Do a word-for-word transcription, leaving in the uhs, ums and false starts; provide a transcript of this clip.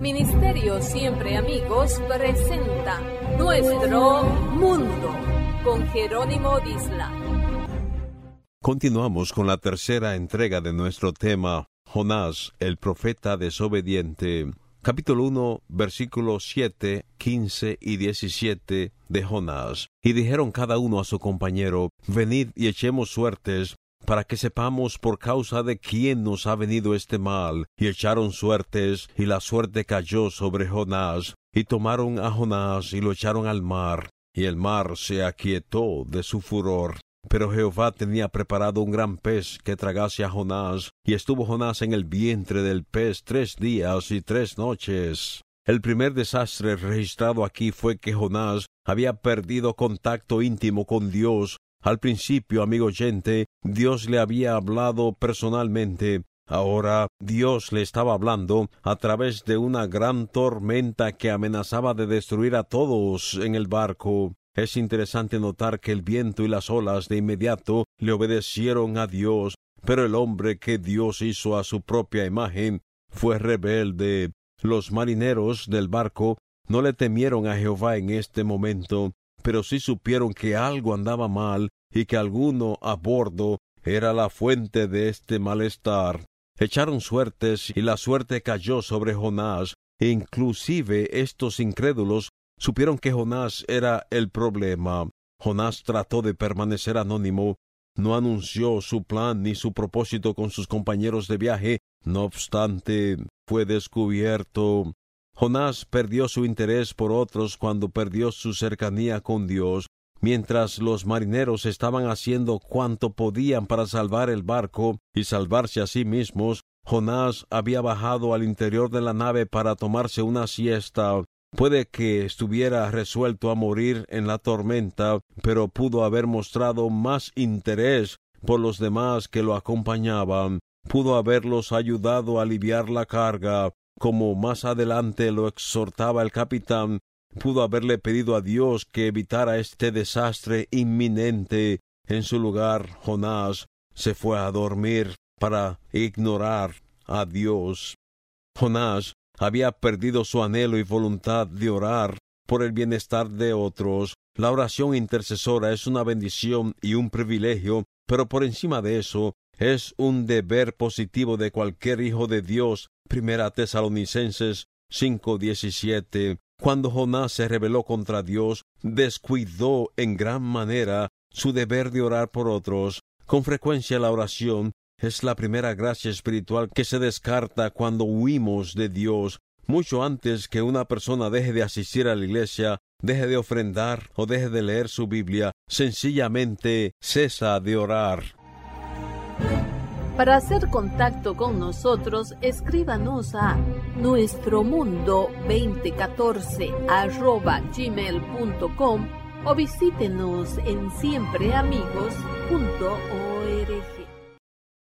Ministerio Siempre Amigos presenta Nuestro Mundo con Jerónimo Disla. Continuamos con la tercera entrega de nuestro tema, Jonás, el profeta desobediente. Capítulo uno, versículos siete, quince y diecisiete de Jonás. Y dijeron cada uno a su compañero, venid y echemos suertes, para que sepamos por causa de quién nos ha venido este mal. Y echaron suertes, y la suerte cayó sobre Jonás. Y tomaron a Jonás y lo echaron al mar, y el mar se aquietó de su furor. Pero Jehová tenía preparado un gran pez que tragase a Jonás, y estuvo Jonás en el vientre del pez tres días y tres noches. El primer desastre registrado aquí fue que Jonás había perdido contacto íntimo con Dios. Al principio, amigo oyente, Dios le había hablado personalmente. Ahora Dios le estaba hablando a través de una gran tormenta que amenazaba de destruir a todos en el barco. Es interesante notar que el viento y las olas de inmediato le obedecieron a Dios, pero el hombre que Dios hizo a su propia imagen fue rebelde. Los marineros del barco no le temieron a Jehová en este momento, pero sí supieron que algo andaba mal y que alguno a bordo era la fuente de este malestar. Echaron suertes y la suerte cayó sobre Jonás, e inclusive estos incrédulos supieron que Jonás era el problema. Jonás trató de permanecer anónimo, no anunció su plan ni su propósito con sus compañeros de viaje, no obstante, fue descubierto. Jonás perdió su interés por otros cuando perdió su cercanía con Dios. Mientras los marineros estaban haciendo cuanto podían para salvar el barco y salvarse a sí mismos, Jonás había bajado al interior de la nave para tomarse una siesta. Puede que estuviera resuelto a morir en la tormenta, pero pudo haber mostrado más interés por los demás que lo acompañaban. Pudo haberlos ayudado a aliviar la carga, como más adelante lo exhortaba el capitán. Pudo haberle pedido a Dios que evitara este desastre inminente. En su lugar, Jonás se fue a dormir para ignorar a Dios. Jonás había perdido su anhelo y voluntad de orar por el bienestar de otros. La oración intercesora es una bendición y un privilegio, pero por encima de eso, es un deber positivo de cualquier hijo de Dios. Primera Tesalonicenses cinco diecisiete. Cuando Jonás se rebeló contra Dios, descuidó en gran manera su deber de orar por otros. Con frecuencia la oración es la primera gracia espiritual que se descarta cuando huimos de Dios. Mucho antes que una persona deje de asistir a la iglesia, deje de ofrendar o deje de leer su Biblia, sencillamente cesa de orar. Para hacer contacto con nosotros, escríbanos a nuestromundo veinte catorce arroba gmail punto com o visítenos en siempreamigos punto org.